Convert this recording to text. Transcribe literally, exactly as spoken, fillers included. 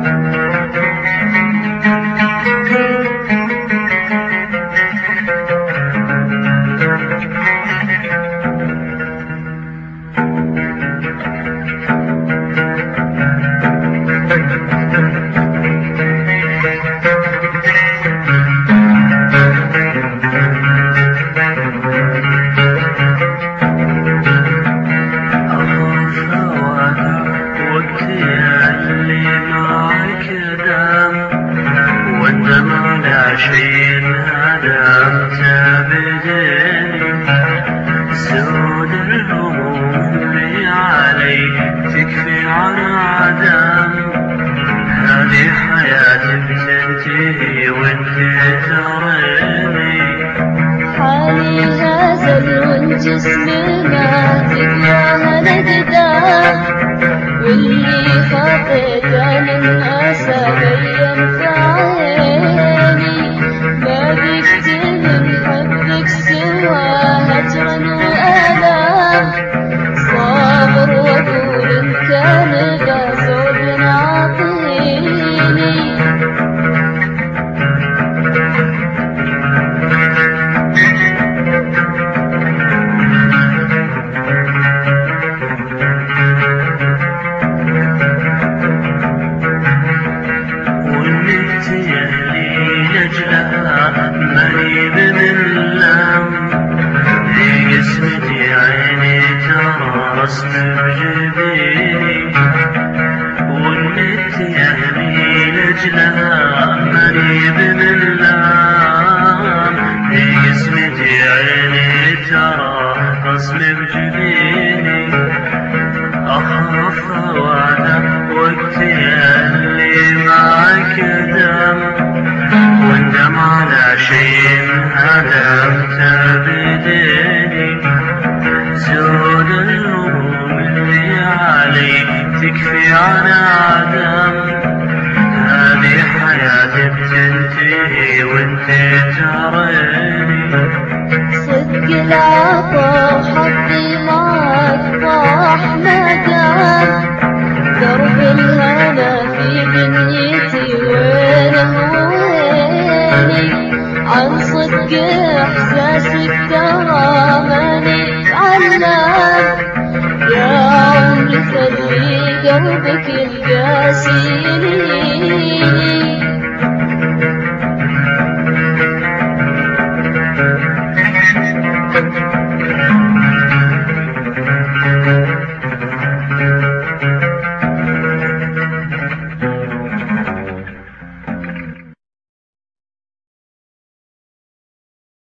عشرين هدام تبدلني سود الهموم اللي علي تكفي عن عدم هذه حياتي بتنتهي وانت تريني حالي هزل والجسم ماتت يا هالقدام واللي خطيته للناس بين في عيني ما بيكتمل حبك سوى هجرا وآلام صابر واقول ان كان بزود عاطيني مريب من اللام في قسمتي عيني ترى رسم بجبيني والنت يهمي لجلها مريب من اللام في قسمتي عيني ترى رسم بجبيني أخاف وعدك وقتي اللي معك دم واندم على شيء هدم تبدلني سود الهموم اللي علي تكفي عن عدم هذه حياتي بتنتهي وانت تريني صدق العطا وحظي معك طاح مدام درب الهنا في دنيتي وينه عن صدق احساسك ترى ماني علام يا عمري خلي قلبك القاسي